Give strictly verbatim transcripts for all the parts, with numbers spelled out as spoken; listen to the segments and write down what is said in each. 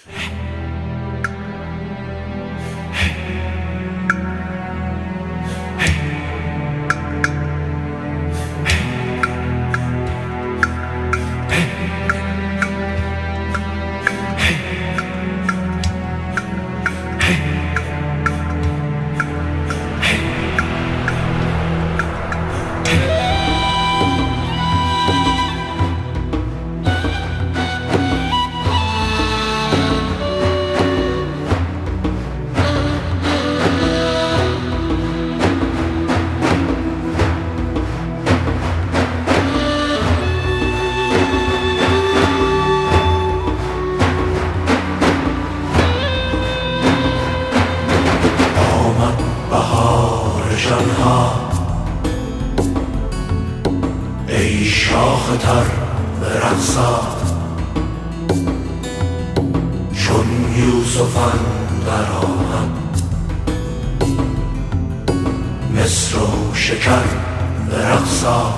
ای شاخ تر به رقصا، چون یوسف اندر آمد. مصر و شکر به رقصا،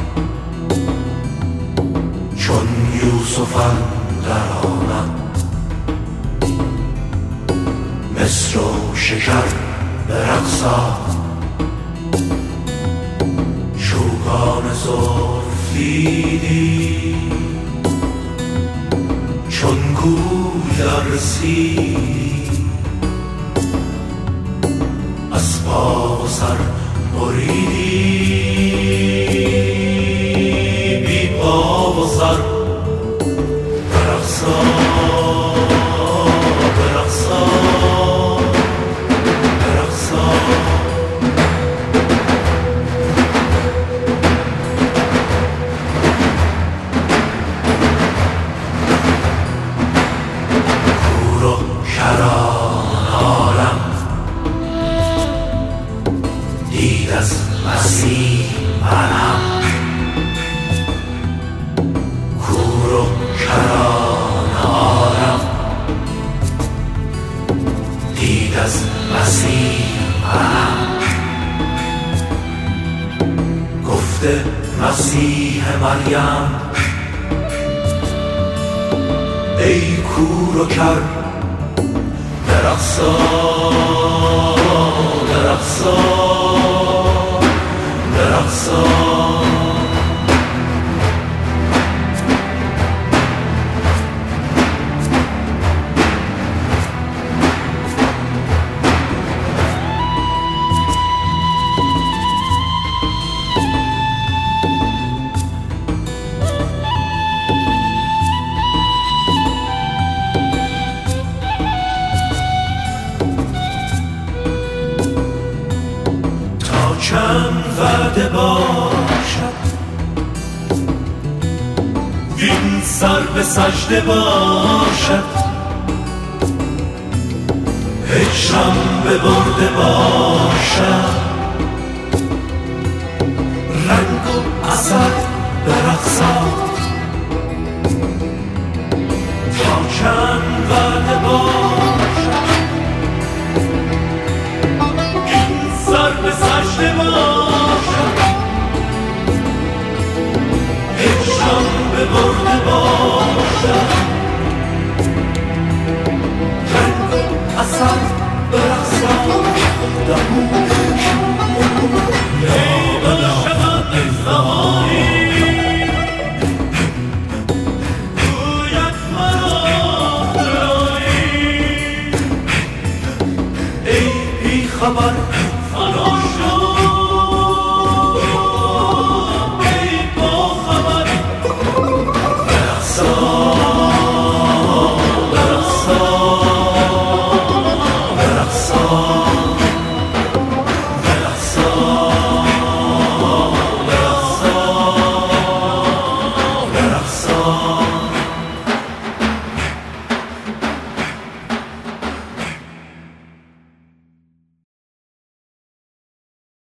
چون یوسف اندر آمد. مصر و شکر به رقصا، چوگان زلف دیدی چون گوی رسیدی. از پا و سر بریدی بی پا و سر به رقصا، به رقصا، به رقصا. دید از مسیح منم، کور و کران آرم. دید از مسیح منم، گفته مسیح مریم ای کور و کر به رقصا، به رقصا، به رقصا. چند وعده باشد وین سر به سجده باشد، هجرم به برده باشد. رنگ و اثر به رقصا،